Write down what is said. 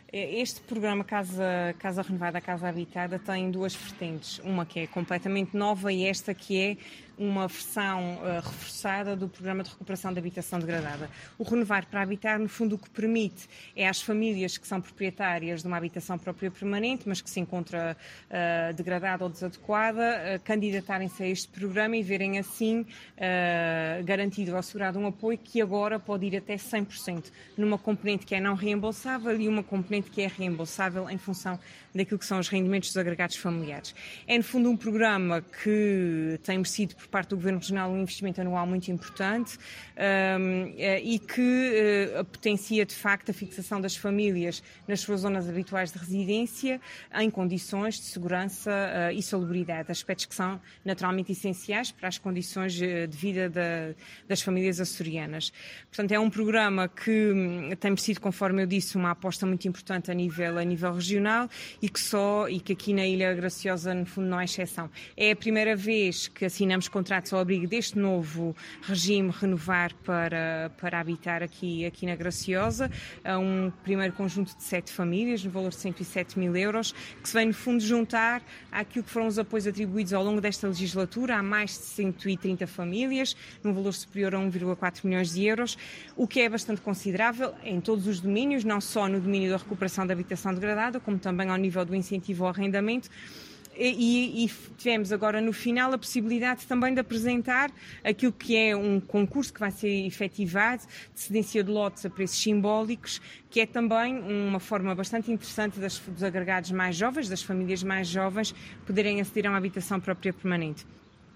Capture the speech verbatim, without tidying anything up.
Este programa Casa, Casa Renovada, Casa Habitada tem duas vertentes. Uma que é completamente nova e esta que é uma versão uh, reforçada do Programa de Recuperação de Habitação Degradada. O Renovar para Habitar, no fundo, o que permite é às famílias que são proprietárias de uma habitação própria permanente, mas que se encontra uh, degradada ou desadequada, uh, candidatarem-se a este programa e verem assim uh, garantido ou assegurado um apoio que agora pode ir até cem por cento, numa componente que é não reembolsável e uma componente que é reembolsável em função daquilo que são os rendimentos dos agregados familiares. É, no fundo, um programa que tem merecido por parte do Governo Regional um investimento anual muito importante um, e que uh, potencia, de facto, a fixação das famílias nas suas zonas habituais de residência em condições de segurança uh, e salubridade, aspectos que são naturalmente essenciais para as condições de vida da, das famílias açorianas. Portanto, é um programa que um, tem merecido, conforme eu disse, uma aposta muito importante a nível, a nível regional e que só, e que aqui na Ilha Graciosa, no fundo, não é exceção. É a primeira vez que assinamos contratos ao abrigo deste novo regime Renovar para, para habitar aqui, aqui na Graciosa, a um primeiro conjunto de sete famílias, no valor de cento e sete mil euros, que se vem, no fundo, juntar àquilo que foram os apoios atribuídos ao longo desta legislatura a mais de cento e trinta famílias, num valor superior a um vírgula quatro milhões de euros, o que é bastante considerável em todos os domínios, não só no domínio da recuperação da habitação degradada, como também ao nível do incentivo ao arrendamento. E, e tivemos agora no final a possibilidade também de apresentar aquilo que é um concurso que vai ser efetivado de cedência de lotes a preços simbólicos, que é também uma forma bastante interessante das, dos agregados mais jovens, das famílias mais jovens, poderem aceder a uma habitação própria permanente.